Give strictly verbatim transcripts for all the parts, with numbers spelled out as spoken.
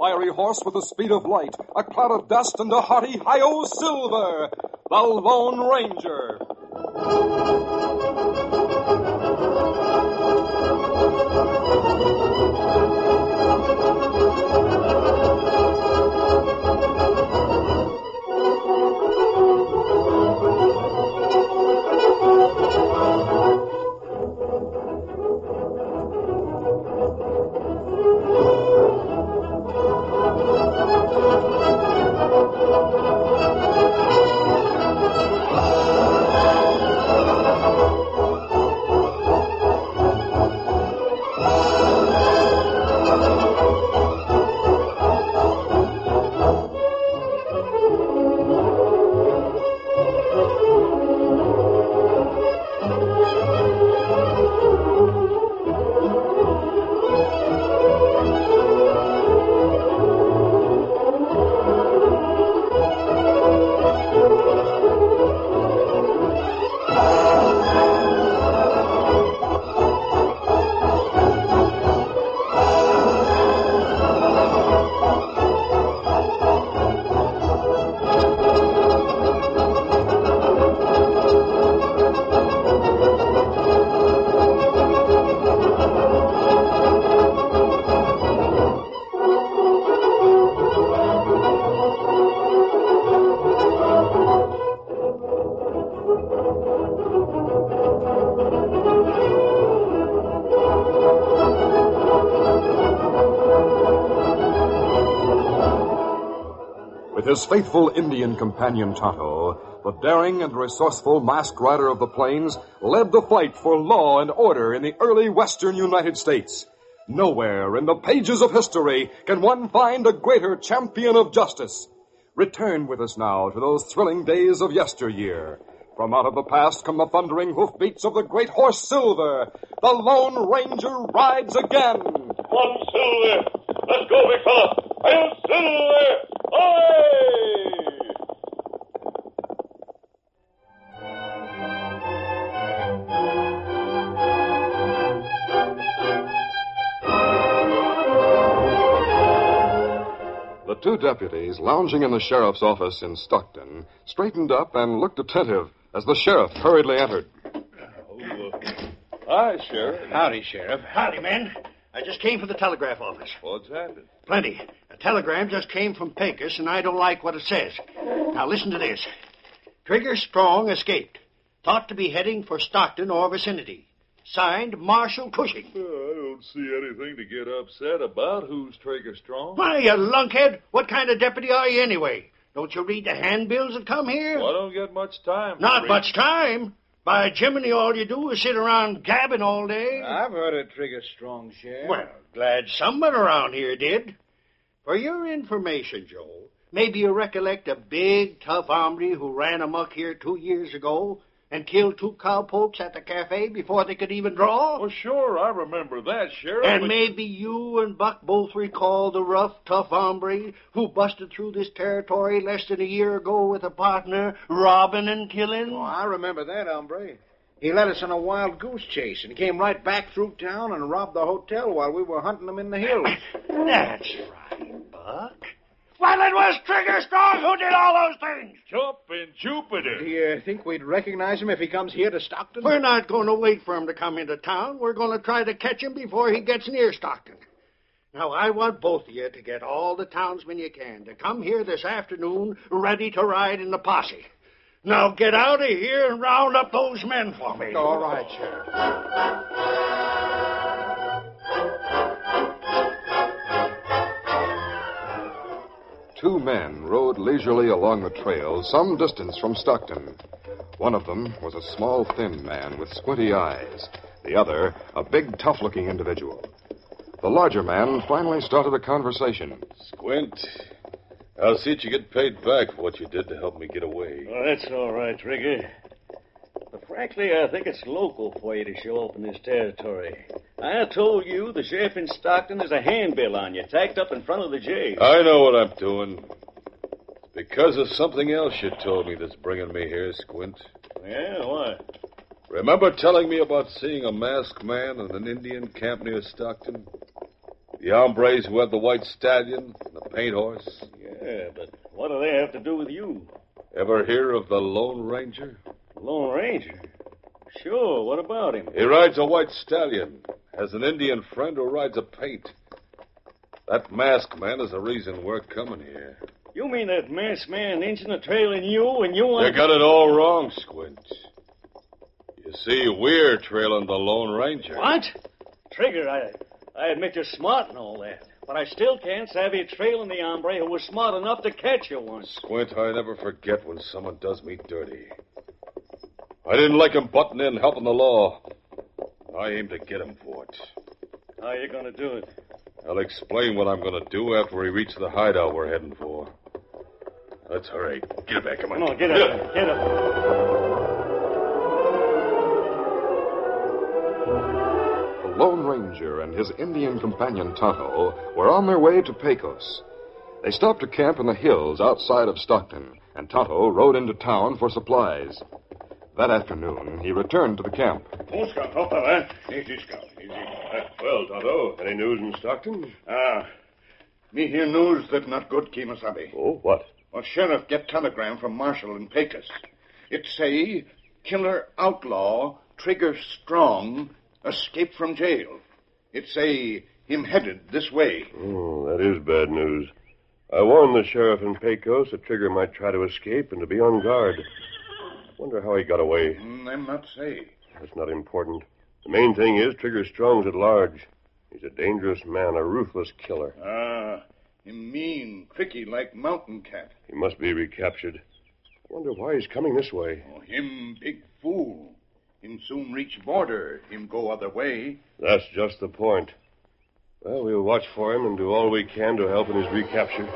fiery horse with the speed of light, a cloud of dust, and a hearty hi-yo Silver, the Lone Ranger. His faithful Indian companion Tonto, the daring and resourceful masked rider of the plains, led the fight for law and order in the early western United States. Nowhere in the pages of history can one find a greater champion of justice. Return with us now to those thrilling days of yesteryear. From out of the past come the thundering hoofbeats of the great horse Silver. The Lone Ranger rides again. Come on, Silver. Let's go, big fella. Hail, Silver! Away! The two deputies, lounging in the sheriff's office in Stockton, straightened up and looked attentive as the sheriff hurriedly entered. Oh, uh, hi, Sheriff. Howdy, Sheriff. Howdy, men. I just came from the telegraph office. What's happened? Plenty. A telegram just came from Pecos, and I don't like what it says. Now, listen to this. Trigger Strong escaped. Thought to be heading for Stockton or vicinity. Signed, Marshal Cushing. Uh, I don't see anything to get upset about. Who's Trigger Strong? Why, you lunkhead. What kind of deputy are you anyway? Don't you read the handbills that come here? Well, I don't get much time. Not read. much time. By Jiminy, all you do is sit around gabbing all day. I've heard of Trigger Strong, Sheriff. Well, glad someone around here did. For your information, Joe, maybe you recollect a big, tough hombre who ran amok here two years ago and killed two cowpokes at the cafe before they could even draw? Well, sure, I remember that, Sheriff. And but... maybe you and Buck both recall the rough, tough hombre who busted through this territory less than a year ago with a partner, robbing and killing? Oh, I remember that, hombre. He led us on a wild goose chase and came right back through town and robbed the hotel while we were hunting him in the hills. That's right, Buck. Well, it was Trigger Strong who did all those things. Jumping Jupiter. Do you think we'd recognize him if he comes here to Stockton? We're not going to wait for him to come into town. We're going to try to catch him before he gets near Stockton. Now, I want both of you to get all the townsmen you can to come here this afternoon ready to ride in the posse. Now, get out of here and round up those men for me. All right, Sheriff. Two men rode leisurely along the trail some distance from Stockton. One of them was a small, thin man with squinty eyes. The other, a big, tough-looking individual. The larger man finally started a conversation. Squint, I'll see that you get paid back for what you did to help me get away. Oh, that's all right, Trigger. But frankly, I think it's local for you to show up in this territory. I told you the sheriff in Stockton has a handbill on you, tacked up in front of the jail. I know what I'm doing. It's because of something else you told me that's bringing me here, Squint. Yeah, what? Remember telling me about seeing a masked man in an Indian camp near Stockton? The hombres who had the white stallion, and the paint horse? Yeah, but what do they have to do with you? Ever hear of the Lone Ranger? Lone Ranger? Sure, what about him? He rides a white stallion. Has an Indian friend who rides a paint. That masked man is the reason we're coming here. You mean that masked man inching a trailing you and you want... You got it all wrong, Squint. You see, we're trailing the Lone Ranger. What? Trigger, I, I admit you're smart and all that, but I still can't savvy trailing the hombre who was smart enough to catch you once. Squint, I never forget when someone does me dirty. I didn't like him butting in, helping the law. I aim to get him for it. How are you going to do it? I'll explain what I'm going to do after we reach the hideout we're heading for. Let's hurry. Get back, come on. Come on, get up. Get up. The Lone Ranger and his Indian companion Tonto were on their way to Pecos. They stopped to camp in the hills outside of Stockton, and Tonto rode into town for supplies. That afternoon, he returned to the camp. Oh, Scout, oh, fella. Easy, Scout, easy. Uh, well, Tonto, any news in Stockton? Ah, me hear news that not good, Kemosabe. Oh, what? Well, sheriff get telegram from Marshal in Pecos. It say killer outlaw Trigger Strong escaped from jail. It say him headed this way. Oh, that is bad news. I warned the sheriff in Pecos that Trigger might try to escape and to be on guard. Wonder how he got away. Mm, them not say. That's not important. The main thing is Trigger Strong's at large. He's a dangerous man, a ruthless killer. Ah, him mean, tricky like mountain cat. He must be recaptured. I wonder why he's coming this way. Oh, him big fool. Him soon reach border. Him go other way. That's just the point. Well, we'll watch for him and do all we can to help in his recapture.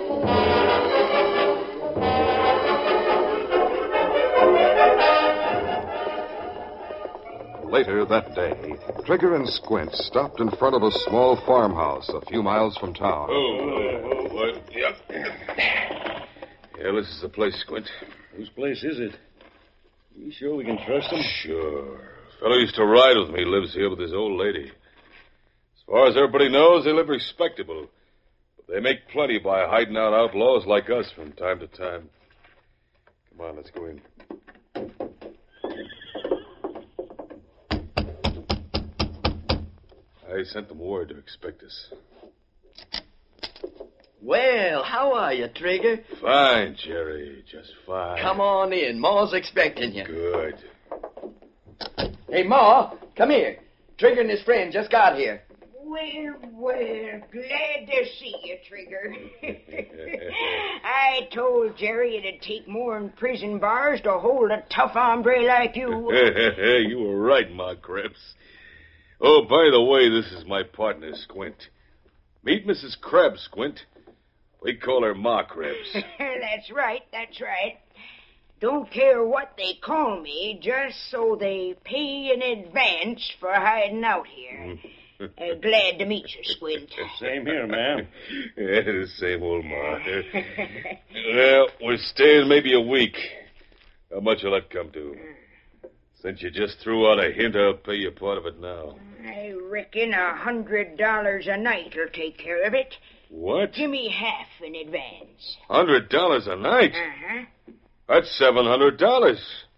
Later that day, Trigger and Squint stopped in front of a small farmhouse a few miles from town. Oh, what? Yep. Yeah, this is the place, Squint. Whose place is it? You sure we can trust him? Sure. Fellow used to ride with me, lives here with his old lady. As far as everybody knows, they live respectable. But they make plenty by hiding out outlaws like us from time to time. Come on, let's go in. I sent them word to expect us. Well, how are you, Trigger? Fine, Jerry, just fine. Come on in. Ma's expecting you. Good. Hey, Ma, come here. Trigger and his friend just got here. Well, well, glad to see you, Trigger. I told Jerry it'd take more than prison bars to hold a tough hombre like you. You were right, Ma Krebs. Oh, by the way, this is my partner, Squint. Meet Missus Krebs, Squint. We call her Ma Krebs. That's right, that's right. Don't care what they call me, just so they pay in advance for hiding out here. uh, glad to meet you, Squint. Same here, ma'am. Yeah, the same old Ma. Well, we're staying maybe a week. How much will that come to? Since you just threw out a hint, I'll pay you part of it now. I reckon a hundred dollars a night will take care of it. What? Give me half in advance. Hundred dollars a night? Uh-huh. That's seven hundred dollars.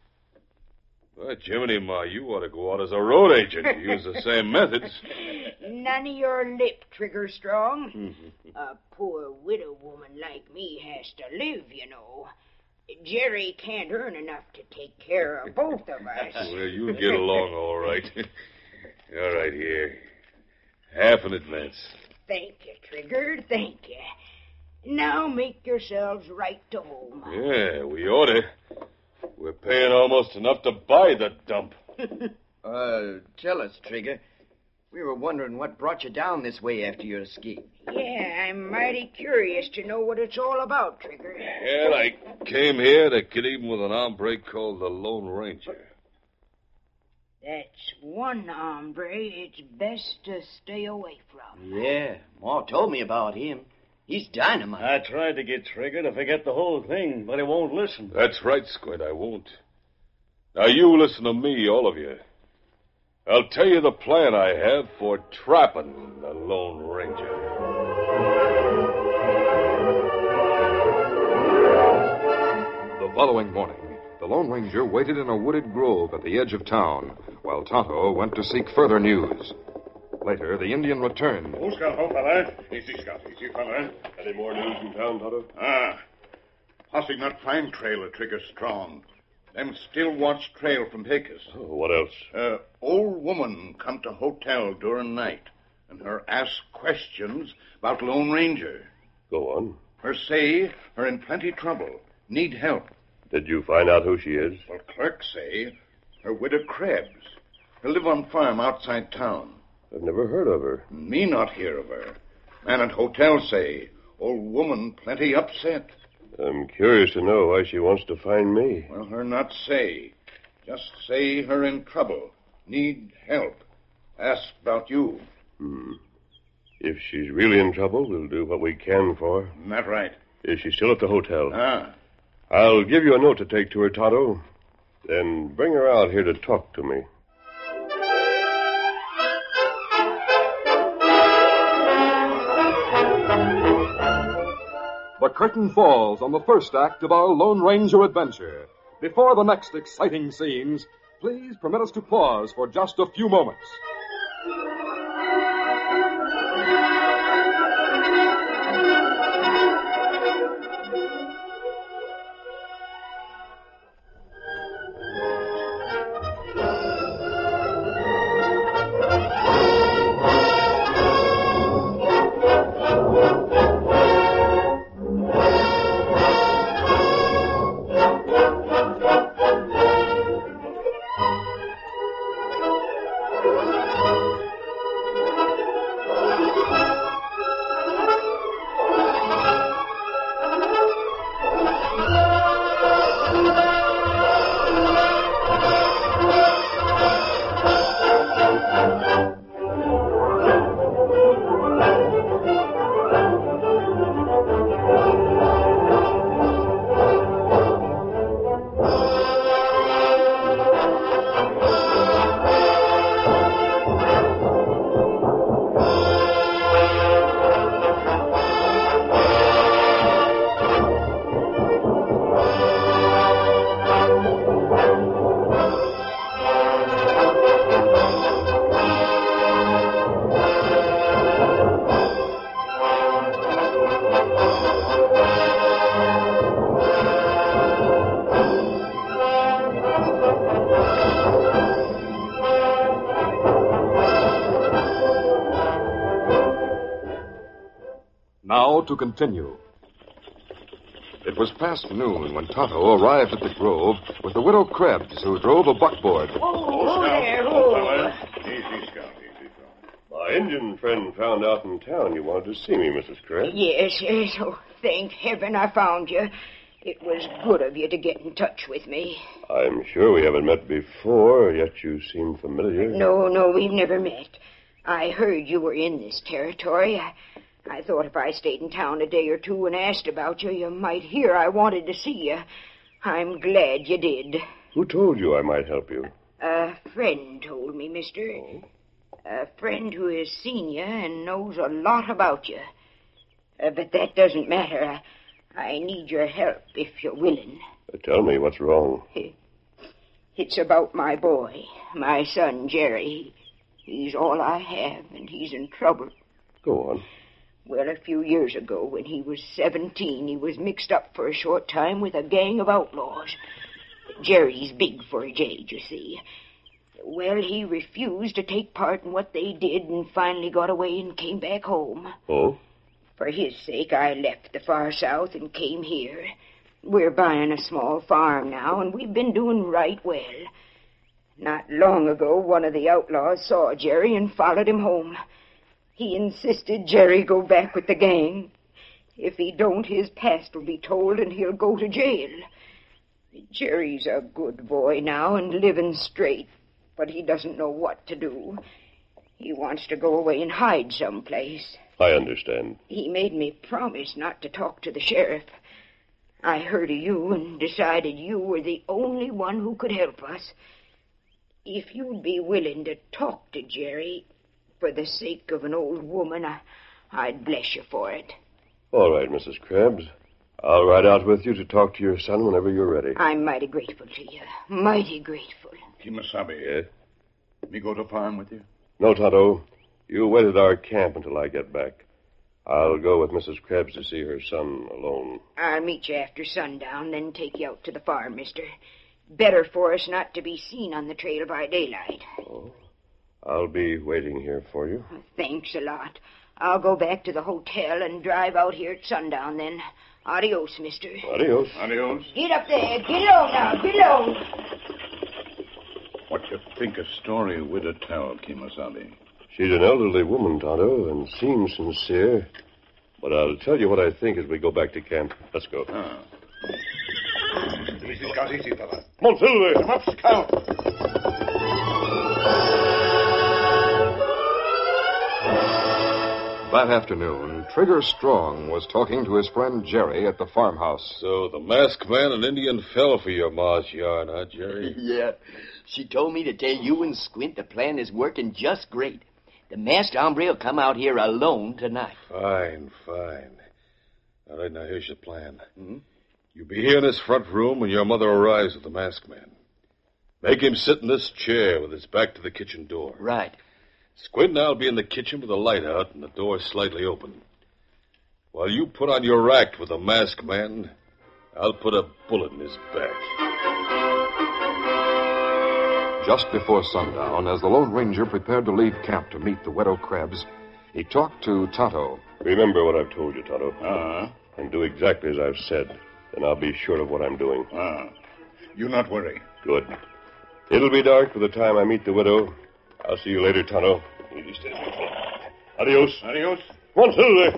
Well, Jiminy, Ma, you ought to go out as a road agent. Use the same methods. None of your lip, Trigger Strong. A poor widow woman like me has to live, you know. Jerry can't earn enough to take care of both of us. Well, you'll get along all right. All right, here. Half in advance. Thank you, Trigger, thank you. Now make yourselves right to home. Yeah, we ought to. We're paying almost enough to buy the dump. uh, tell us, Trigger. We were wondering what brought you down this way after your escape. Yeah, I'm mighty curious to know what it's all about, Trigger. Well, I came here to get even with an hombre called the Lone Ranger. That's one hombre it's best to stay away from. Yeah, Ma told me about him. He's dynamite. I tried to get Trigger to forget the whole thing, but he won't listen. That's right, Squint, I won't. Now, you listen to me, all of you. I'll tell you the plan I have for trapping the Lone Ranger. following morning, the Lone Ranger waited in a wooded grove at the edge of town, while Tonto went to seek further news. Later, the Indian returned. Oh, Scout, oh, fella. Easy, Scout, easy, fella. Any more news in town, Tonto? Ah. Posse not find trail of Trigger Strong. Them still watch trail from Pecos. Oh, what else? Uh, old woman come to hotel during night, and her ask questions about Lone Ranger. Go on. Her say her in plenty trouble, need help. Did you find out who she is? Well, clerk say her widow Krebs. Her live on farm outside town. I've never heard of her. Me not hear of her. Man at hotel say old woman plenty upset. I'm curious to know why she wants to find me. Well, her not say. Just say her in trouble. Need help. Ask about you. Hmm. If she's really in trouble, we'll do what we can for her. Isn't that right? Is she still at the hotel? Ah. I'll give you a note to take to her, Tonto. Then bring her out here to talk to me. The curtain falls on the first act of our Lone Ranger adventure. Before the next exciting scenes, please permit us to pause for just a few moments. Now to continue. It was past noon when Tonto arrived at the grove with the widow Krebs, who drove a buckboard. Oh, oh there, oh. Easy, Scout, easy, Scout. My Indian friend found out in town you wanted to see me, Missus Krebs. Yes, yes. Oh, thank heaven I found you. It was good of you to get in touch with me. I'm sure we haven't met before, yet you seem familiar. No, no, we've never met. I heard you were in this territory. I, I thought if I stayed in town a day or two and asked about you, you might hear I wanted to see you. I'm glad you did. Who told you I might help you? A friend told me, mister. Oh? A friend who has seen you and knows a lot about you. Uh, but that doesn't matter. I, I need your help if you're willing. Uh, tell me what's wrong. It's about my boy, my son, Jerry. He's all I have, and he's in trouble. Go on. Well, a few years ago, when he was seventeen, he was mixed up for a short time with a gang of outlaws. Jerry's big for his age, you see. Well, he refused to take part in what they did and finally got away and came back home. Oh? For his sake, I left the far south and came here. We're buying a small farm now, and we've been doing right well. Not long ago, one of the outlaws saw Jerry and followed him home. He insisted Jerry go back with the gang. If he don't, his past will be told and he'll go to jail. Jerry's a good boy now and living straight, but he doesn't know what to do. He wants to go away and hide someplace. I understand. He made me promise not to talk to the sheriff. I heard of you and decided you were the only one who could help us. If you'd be willing to talk to Jerry, for the sake of an old woman, I, I'd bless you for it. All right, Missus Krebs. I'll ride out with you to talk to your son whenever you're ready. I'm mighty grateful to you. Mighty grateful. Kimasabi, Yes? me go to farm with you? No, Tonto. You wait at our camp until I get back. I'll go with Missus Krebs to see her son alone. I'll meet you after sundown, then take you out to the farm, mister. Better for us not to be seen on the trail by daylight. Oh, I'll be waiting here for you. Thanks a lot. I'll go back to the hotel and drive out here at sundown, then. Adios, mister. Adios. Adios. Get up there. Get low now. Get low. What you think a story widow tell, Kimasabi? She's an elderly woman, Tonto, and seems sincere. But I'll tell you what I think as we go back to camp. Let's go. Ah. Easy, Scout, easy, fella. Come on, Silver. Come up, Scout. That afternoon, Trigger Strong was talking to his friend Jerry at the farmhouse. So the masked man and Indian fell for your ma's yarn, huh, Jerry? Yeah. She told me to tell you and Squint the plan is working just great. The masked hombre will come out here alone tonight. Fine, fine. All right, now here's your plan. Mm-hmm. You be here in this front room when your mother arrives with the masked man. Make him sit in this chair with his back to the kitchen door. Right. Squint and I'll be in the kitchen with the light out and the door slightly open. While you put on your act with the masked man, I'll put a bullet in his back. Just before sundown, as the Lone Ranger prepared to leave camp to meet the Widow Krebs, he talked to Tonto. Remember what I've told you, Tonto. Ah. And do exactly as I've said. Then I'll be sure of what I'm doing. Ah. You not worry. Good. It'll be dark by the time I meet the widow. I'll see you later, Tonto. Easy, stay. Adios. Adios. Come on, Silver.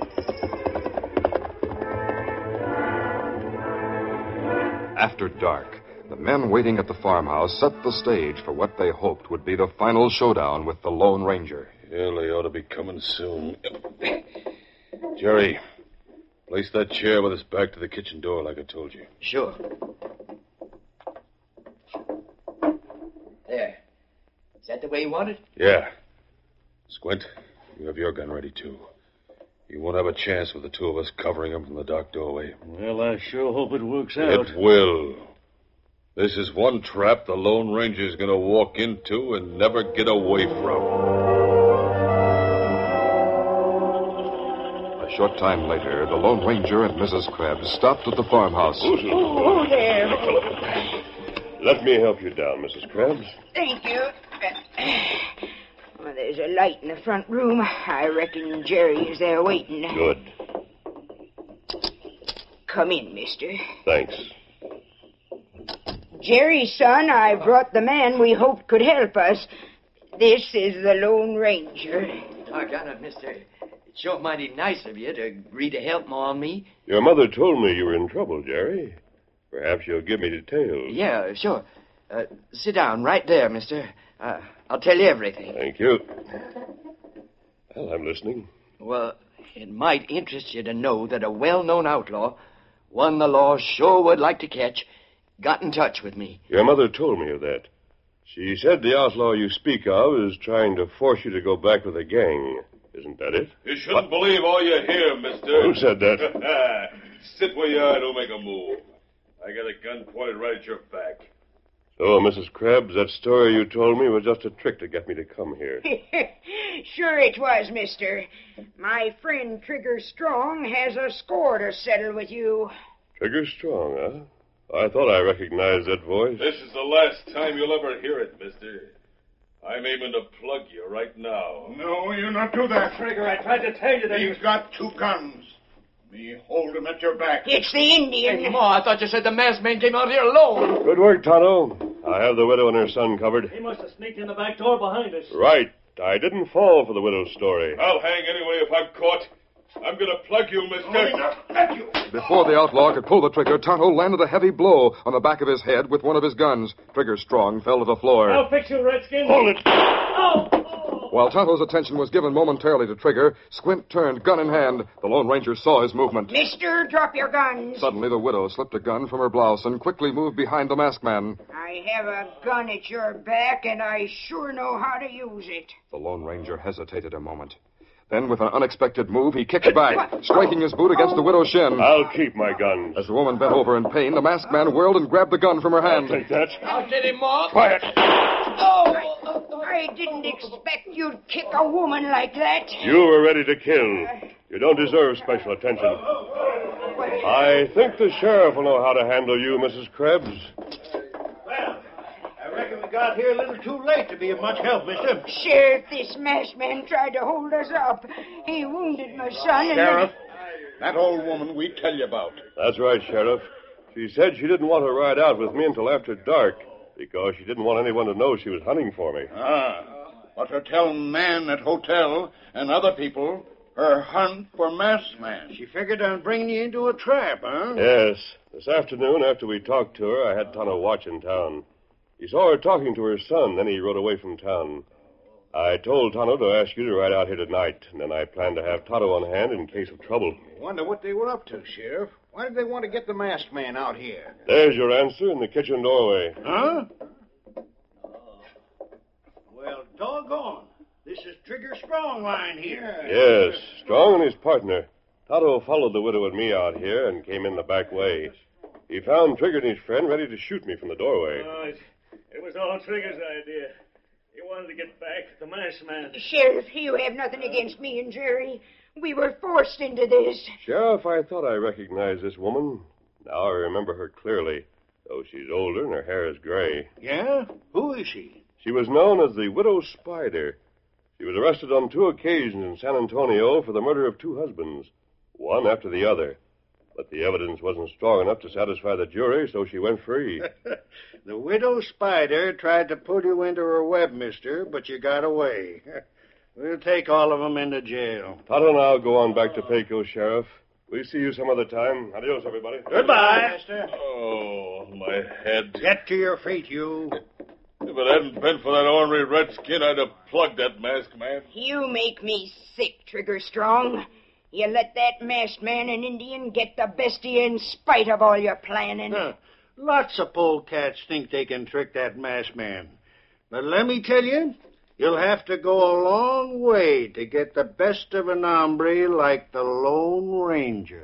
After dark, the men waiting at the farmhouse set the stage for what they hoped would be the final showdown with the Lone Ranger. Yeah, they ought to be coming soon. Jerry, place that chair with its back to the kitchen door like I told you. Sure. There. Is that the way you want it? Yeah. Squint, you have your gun ready, too. You won't have a chance with the two of us covering him from the dark doorway. Well, I sure hope it works out. It will. This is one trap the Lone Ranger's going to walk into and never get away from. A short time later, the Lone Ranger and Missus Krebs stopped at the farmhouse. Oh, there. Let me help you down, Missus Krebs. Thank you. Well, there's a light in the front room. I reckon Jerry is there waiting. Good. Come in, mister. Thanks. Jerry, son, I brought the man we hoped could help us. This is the Lone Ranger. Doggone it, mister. It's sure mighty nice of you to agree to help Ma and me. Your mother told me you were in trouble, Jerry. Perhaps you'll give me details. Yeah, sure. Uh, sit down right there, mister. Uh, I'll tell you everything. Thank you. Well, I'm listening. Well, it might interest you to know that a well-known outlaw, one the law sure would like to catch, got in touch with me. Your mother told me of that. She said the outlaw you speak of is trying to force you to go back with a gang. Isn't that it? You shouldn't what? believe all you hear, mister. Who said that? Sit where you are. Don't make a move. I got a gun pointed right at your back. So, Missus Krebs, that story you told me was just a trick to get me to come here. Sure it was, mister. My friend Trigger Strong has a score to settle with you. Trigger Strong, huh? I thought I recognized that voice. This is the last time you'll ever hear it, mister. I'm aiming to plug you right now. No, you not do that. Trigger, I tried to tell you that... He's got two guns. Me hold him at your back. It's the Indian. Hey, Ma, I thought you said the masked man came out here alone. Good work, Tonto. I have the widow and her son covered. He must have sneaked in the back door behind us. Right. I didn't fall for the widow's story. I'll hang anyway if I'm caught. I'm going to plug you, mister. Let you. Before the outlaw could pull the trigger, Tonto landed a heavy blow on the back of his head with one of his guns. Trigger Strong fell to the floor. I'll fix you, Redskin. Hold it. Oh! While Tonto's attention was given momentarily to Trigger, Squint turned, gun in hand. The Lone Ranger saw his movement. Mister, drop your guns. Suddenly, the widow slipped a gun from her blouse and quickly moved behind the masked man. I have a gun at your back, and I sure know how to use it. The Lone Ranger hesitated a moment. Then, with an unexpected move, he kicked back, striking his boot against the widow's shin. I'll keep my gun. As the woman bent over in pain, the masked man whirled and grabbed the gun from her hand. Take that. I'll get him off. Quiet. Oh, I didn't expect you'd kick a woman like that. You were ready to kill. You don't deserve special attention. I think the sheriff will know how to handle you, Missus Krebs. Well, I reckon we got here a little too late to be of much help, mister. Sheriff, this masked man tried to hold us up. He wounded my son and... Sheriff, that old woman we tell you about. That's right, Sheriff. She said she didn't want to ride out with me until after dark because she didn't want anyone to know she was hunting for me. Ah, but her telling man at hotel and other people her hunt for masked man. She figured on bringing you into a trap, huh? Yes. This afternoon, after we talked to her, I had Tonto watch in town. He saw her talking to her son, then he rode away from town. I told Tonto to ask you to ride out here tonight, and then I planned to have Tonto on hand in case of trouble. I wonder what they were up to, Sheriff. Why did they want to get the masked man out here? There's your answer in the kitchen doorway. Huh? Well, doggone. This is Trigger Strong line here. Yes, Strong and his partner. Tonto followed the widow and me out here and came in the back way. He found Trigger and his friend ready to shoot me from the doorway. Oh, it, it was all Trigger's idea. He wanted to get back at the masked man. Sheriff, you have nothing against me and Jerry. We were forced into this. Sheriff, I thought I recognized this woman. Now I remember her clearly, though she's older and her hair is gray. Yeah? Who is she? She was known as the Widow Spider. She was arrested on two occasions in San Antonio for the murder of two husbands, one after the other. But the evidence wasn't strong enough to satisfy the jury, so she went free. The Widow Spider tried to pull you into her web, mister, but you got away. We'll take all of them into jail. Tonto and I'll go on back to Pecos, Sheriff. We'll see you some other time. Adios, everybody. Goodbye, mister. Oh, my head. Get to your feet, you. If it hadn't been for that ornery redskin, I'd have plugged that masked man. You make me sick, Trigger Strong. You let that masked man and Indian get the best of you in spite of all your planning. Huh. Lots of polecats think they can trick that masked man. But let me tell you, you'll have to go a long way to get the best of an hombre like the Lone Ranger.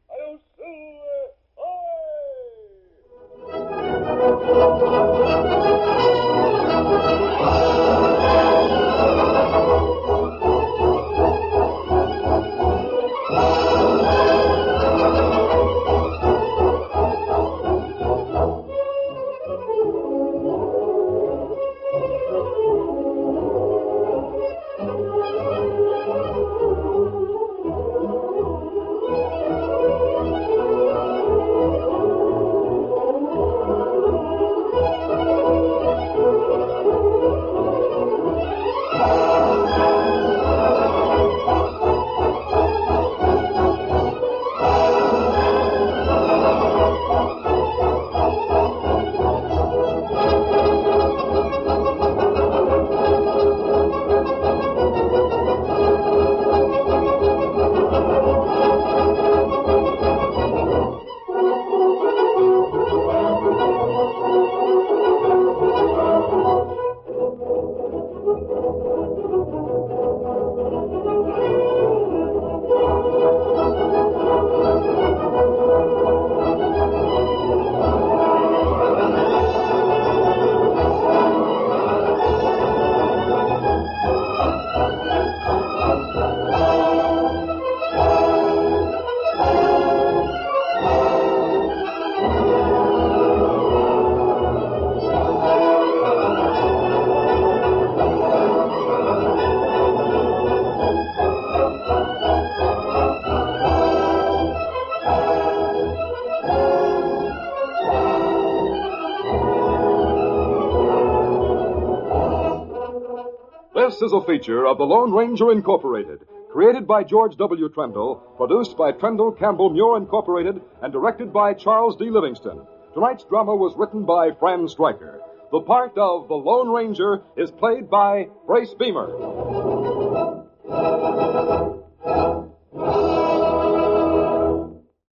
This is a feature of the Lone Ranger Incorporated, created by George W. Trendle, produced by Trendle Campbell Muir Incorporated, and directed by Charles D. Livingston. Tonight's drama was written by Fran Stryker. The part of the Lone Ranger is played by Brace Beamer.